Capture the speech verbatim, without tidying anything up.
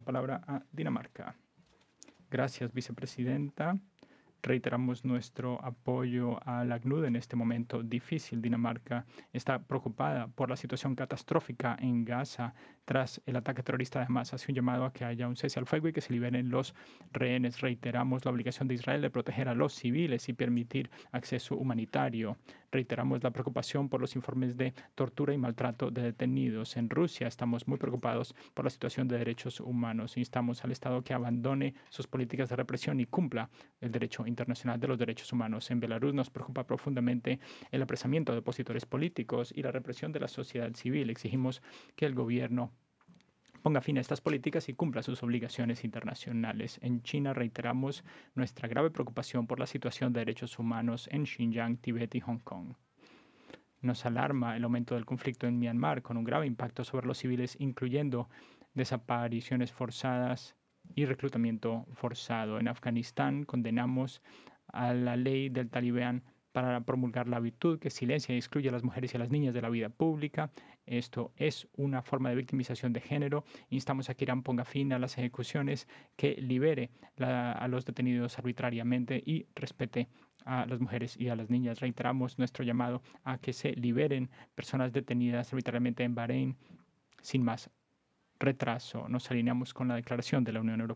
palabra a Dinamarca. Gracias, vicepresidenta. Reiteramos nuestro apoyo al ACNUD en este momento difícil. Dinamarca está preocupada por la situación catastrófica en Gaza tras el ataque terrorista de Hamas. Hace un llamado a que haya un cese al fuego y que se liberen los rehenes. Reiteramos la obligación de Israel de proteger a los civiles y permitir acceso humanitario. Reiteramos la preocupación por los informes de tortura y maltrato de detenidos. En Rusia estamos muy preocupados por la situación de derechos humanos. Instamos al Estado que abandone sus políticas de represión y cumpla el derecho internacional de los derechos humanos. En Belarus nos preocupa profundamente el apresamiento de opositores políticos y la represión de la sociedad civil. Exigimos que el gobierno ponga fin a estas políticas y cumpla sus obligaciones internacionales. En China reiteramos nuestra grave preocupación por la situación de derechos humanos en Xinjiang, Tibet y Hong Kong. Nos alarma el aumento del conflicto en Myanmar, con un grave impacto sobre los civiles, incluyendo desapariciones forzadas y reclutamiento forzado. En Afganistán condenamos a la ley del talibán para promulgar la virtud que silencia y excluye a las mujeres y a las niñas de la vida pública. Esto es una forma de victimización de género. Instamos a que Irán ponga fin a las ejecuciones, que libere la, a los detenidos arbitrariamente y respete a las mujeres y a las niñas. Reiteramos nuestro llamado a que se liberen personas detenidas arbitrariamente en Bahrein sin más retraso. Nos alineamos con la declaración de la Unión Europea.